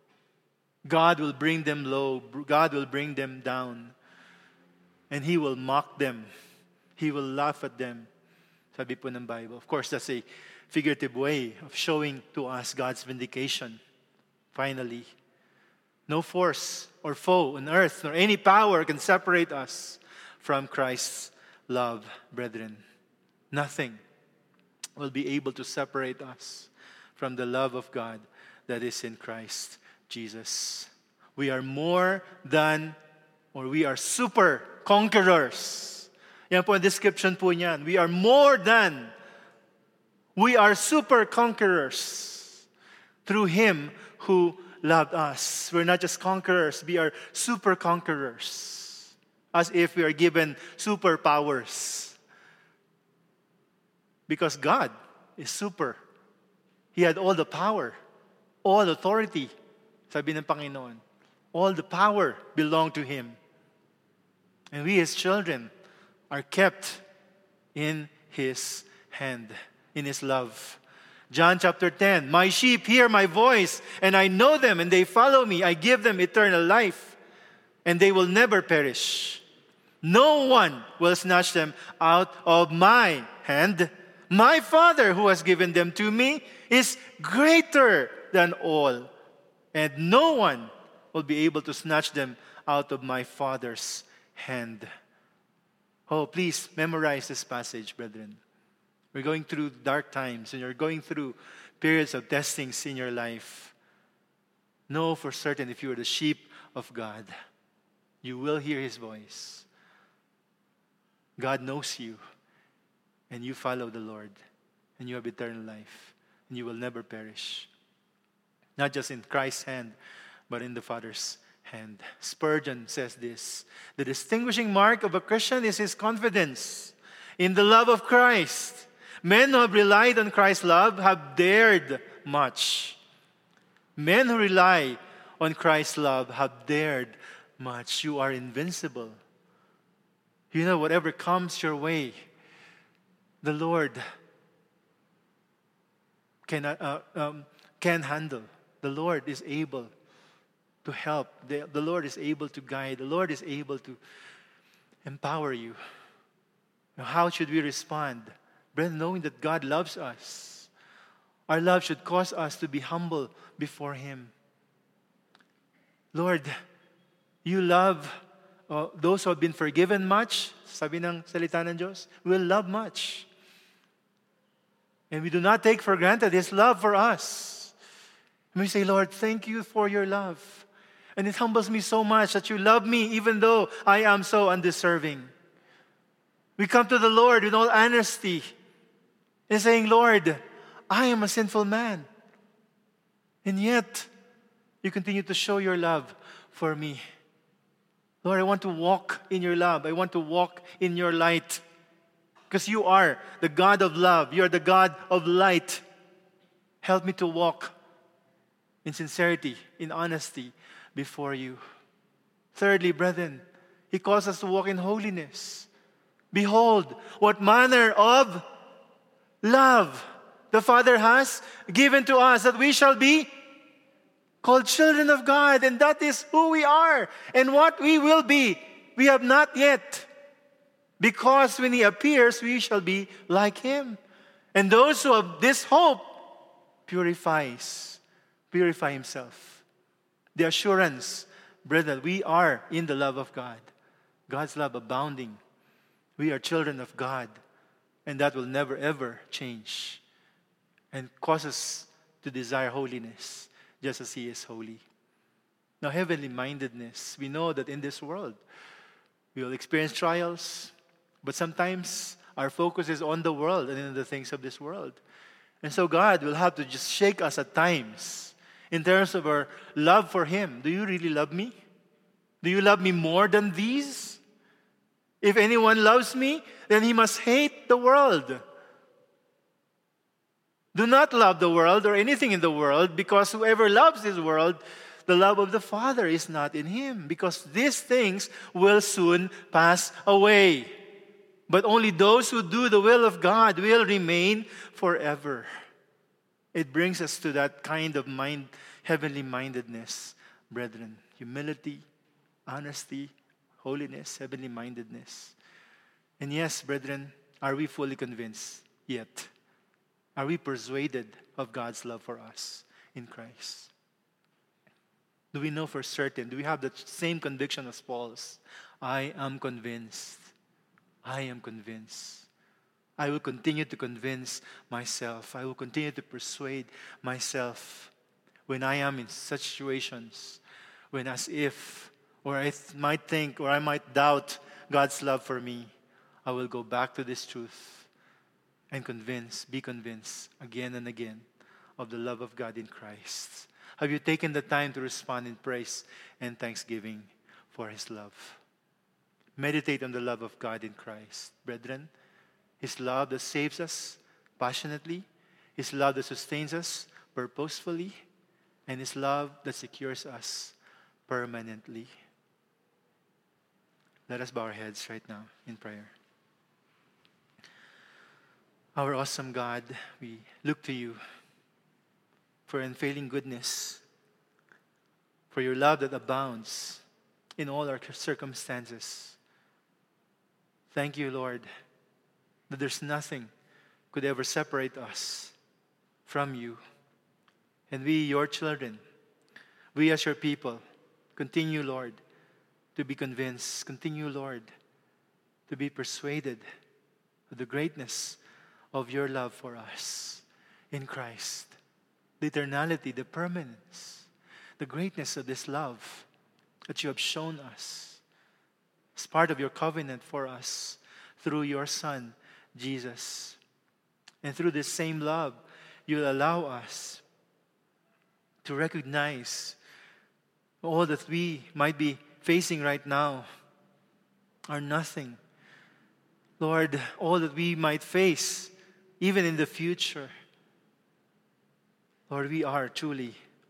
God will bring them low. God will bring them down. And He will mock them. He will laugh at them. Sabi po ng Bible. Of course, that's a figurative way of showing to us God's vindication. Finally, no force or foe on earth nor any power can separate us from Christ's love, brethren. Nothing will be able to separate us from the love of God that is in Christ Jesus. We are more than, or we are super conquerors. Yan po ang description po niyan. We are more than, we are super conquerors through Him who loved us. We're not just conquerors, we are super conquerors. As if we are given superpowers. Because God is super. He had all the power, all authority. Sabi ng Panginoon, all the power belonged to Him. And we His children are kept in His hand, in His love. John chapter 10, my sheep hear my voice, and I know them, and they follow me. I give them eternal life, and they will never perish. No one will snatch them out of my hand. My Father who has given them to me is greater than all, and no one will be able to snatch them out of my Father's hand. Oh, please memorize this passage, brethren. We're going through dark times, and you're going through periods of testings in your life. Know for certain, if you are the sheep of God, you will hear His voice. God knows you, and you follow the Lord, and you have eternal life, and you will never perish. Not just in Christ's hand, but in the Father's hand. Spurgeon says this, the distinguishing mark of a Christian is his confidence in the love of Christ. Men who have relied on Christ's love have dared much. Men who rely on Christ's love have dared much. You are invincible. You know, whatever comes your way, the Lord can handle. The Lord is able to help. The Lord is able to guide. The Lord is able to empower you. Now, how should we respond? Brethren, knowing that God loves us, our love should cause us to be humble before Him. Lord, you love those who have been forgiven much. Sabi ng salita ng Diyos, will love much. And we do not take for granted His love for us. And we say, Lord, thank you for your love. And it humbles me so much that you love me even though I am so undeserving. We come to the Lord with all honesty and saying, Lord, I am a sinful man. And yet, you continue to show your love for me. Lord, I want to walk in your love. I want to walk in your light. Because you are the God of love. You are the God of light. Help me to walk in sincerity, in honesty before you. Thirdly, brethren, He calls us to walk in holiness. Behold, what manner of love the Father has given to us, that we shall be called children of God. And that is who we are and what we will be. We have not yet. Because when He appears, we shall be like Him. And those who have this hope purify himself. The assurance, brethren, we are in the love of God. God's love abounding. We are children of God. And that will never ever change. And cause us to desire holiness, just as He is holy. Now, heavenly mindedness. We know that in this world, we will experience trials. But sometimes our focus is on the world and in the things of this world. And so God will have to just shake us at times in terms of our love for Him. Do you really love me? Do you love me more than these? If anyone loves me, then he must hate the world. Do not love the world or anything in the world, because whoever loves this world, the love of the Father is not in him. Because these things will soon pass away. But only those who do the will of God will remain forever. It brings us to that kind of heavenly mindedness, brethren. Humility, honesty, holiness, heavenly mindedness. And yes, brethren, are we fully convinced yet? Are we persuaded of God's love for us in Christ? Do we know for certain? Do we have the same conviction as Paul's? I am convinced. I am convinced. I will continue to convince myself. I will continue to persuade myself when I am in such situations, when as if, or I might think, or I might doubt God's love for me, I will go back to this truth and be convinced again and again of the love of God in Christ. Have you taken the time to respond in praise and thanksgiving for His love? Meditate on the love of God in Christ, brethren. His love that saves us passionately, His love that sustains us purposefully, and His love that secures us permanently. Let us bow our heads right now in prayer. Our awesome God, we look to You for unfailing goodness, for Your love that abounds in all our circumstances. Thank You, Lord, that there's nothing could ever separate us from You. And we, Your children, we as Your people, continue, Lord, to be convinced. Continue, Lord, to be persuaded of the greatness of Your love for us in Christ. The eternality, the permanence, the greatness of this love that You have shown us as part of Your covenant for us through Your Son, Jesus. And through this same love, You'll allow us to recognize all that we might be facing right now are nothing. Lord, all that we might face, even in the future, Lord, we are truly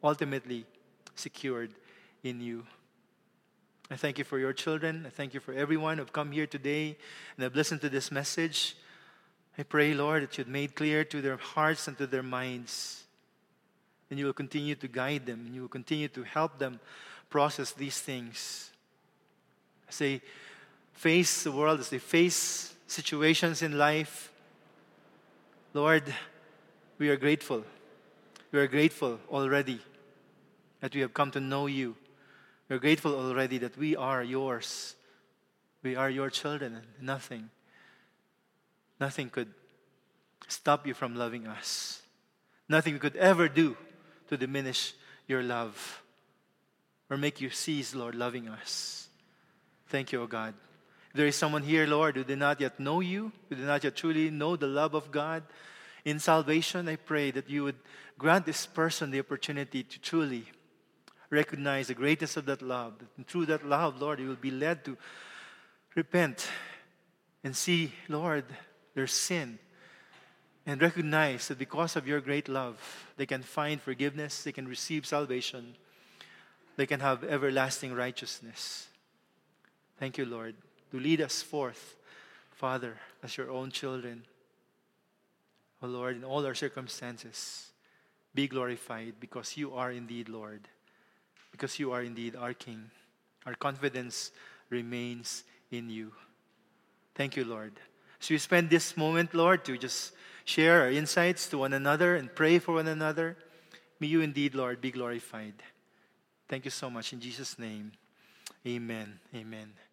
ultimately secured in you. I thank you for your children. I thank you for everyone who've come here today and have listened to this message. I pray, Lord, that you'd made clear to their hearts and to their minds. And you will continue to guide them, and you will continue to help them process these things. As they face the world, as they face situations in life, Lord, we are grateful. We are grateful already that we have come to know you. We are grateful already that we are yours. We are your children, and nothing could stop you from loving us. Nothing we could ever do to diminish your love or make you cease, Lord, loving us. Thank you, O God. If there is someone here, Lord, who did not yet know you, who did not yet truly know the love of God in salvation, I pray that you would grant this person the opportunity to truly recognize the greatness of that love. And through that love, Lord, you will be led to repent and see, Lord, their sin, and recognize that because of your great love, they can find forgiveness, they can receive salvation, they can have everlasting righteousness. Thank you, Lord, to lead us forth, Father, as your own children. Oh Lord, in all our circumstances, be glorified because you are indeed Lord, because you are indeed our King. Our confidence remains in you. Thank you, Lord. So we spend this moment, Lord, to just share our insights to one another and pray for one another. May you indeed, Lord, be glorified. Thank you so much. In Jesus' name, amen. Amen.